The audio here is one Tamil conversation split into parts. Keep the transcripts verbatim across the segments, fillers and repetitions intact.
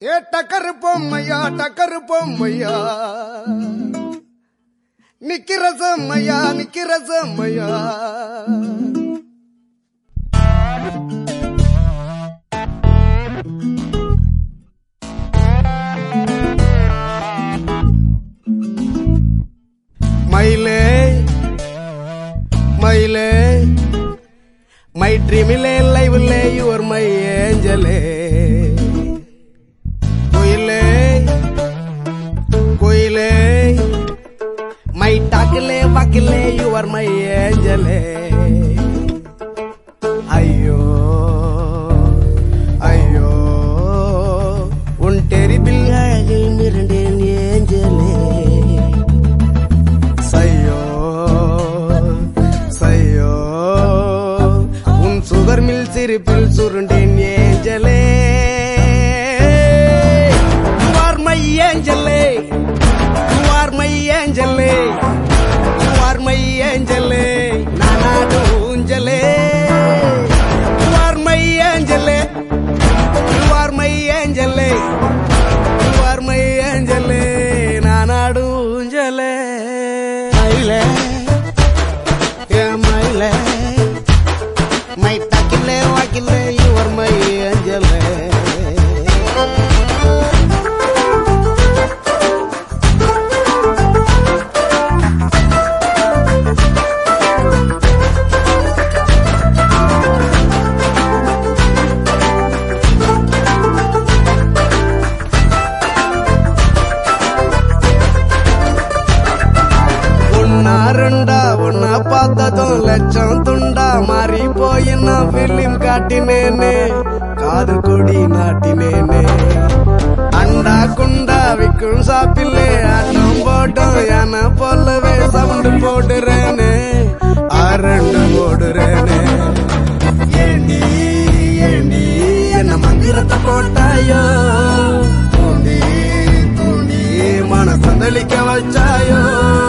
ஏ டக்கரு பொம்மையா டக்கரு பொம்மையா நிக்கிற செம்மையா நிக்கிற செம்மையா மயிலே மயிலே மை ட்ரீமிலே லைவ்லே யுவர் மை ஏஞ்சலே கோயிலே கோயிலே மை டாக்கிலே வாக்கிலே யுவர் மை ஏஞ்சலே ஐயோ ஐயோ உன் டெரிபில் அழகில் மிரண்டேன் ஏஞ்சலே சையோ சையோ உன் சுகர் மில் சிரிப்பில் சுருண்டேன் ஏஞ்சலே You are my ஏஞ்சலே You are my ஏஞ்சலே You are my ஏஞ்சலே நானாடு ஊஞ்சலே You are my ஏஞ்சலே You are my ஏஞ்சலே You are my ஏஞ்சலே நானாடு ஊஞ்சலே மயிலே ஏ மயிலே மை டாக்கிலே வாக்கிலே You are my ஏஞ்சலே ரெண்டா ஒன்னா பார்த்ததும் லட்சம் துண்டா மாறி போய் நான் பிலிம் காட்டினேனே காது கொடி நாட்டினேனே அண்டா குண்டா விக்கும் சாப்பிலே ஆட்டம் போட்டோம் யானை போலவே சவுண்டு போடுறேனே அரண்டு போடுறேனே ஏண்டி ஏண்டி என்ன மந்திரத்தை போட்டாயோ தூண்டி தூண்டி மனசந்தளிக்க வச்சாயோ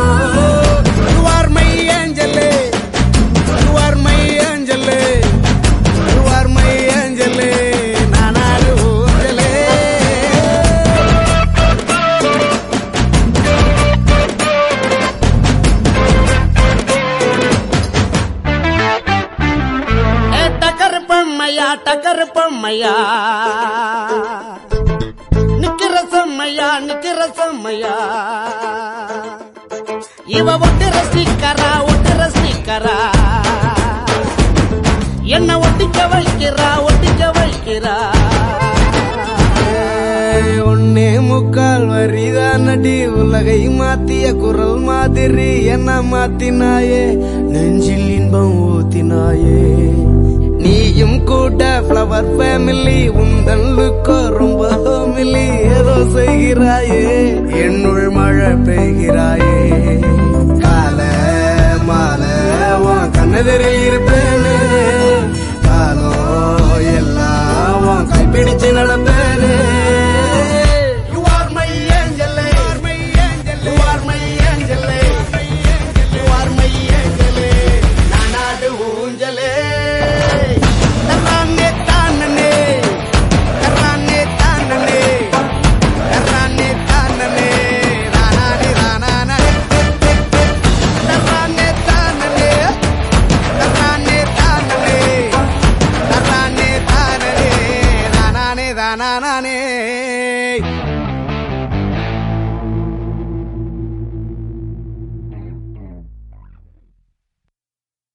டக்கரு பொம்மையா நிக்கிற செம்மையா நிக்கிற செம்மையா இவ ஒட்டுற ஸ்டிக்கரா ஒட்டுற ஸ்டிக்கரா என்ன ஒட்டிக்க வைக்கிறா ஒட்டிக்க வைக்கிறா ஒன்னே முக்கால் வரிதான் நடி உலகை மாத்திய குரல் மாதிரி என்ன மாத்தினாயே நெஞ்சில் இன்பம் ஊத்தினாயே நீயும் கூட ஃப்ளவர் ஃபேமிலி உந்தன் லுக்கோ ரொம்ப ஹோமிலி ஏதோ செய்கிறாயே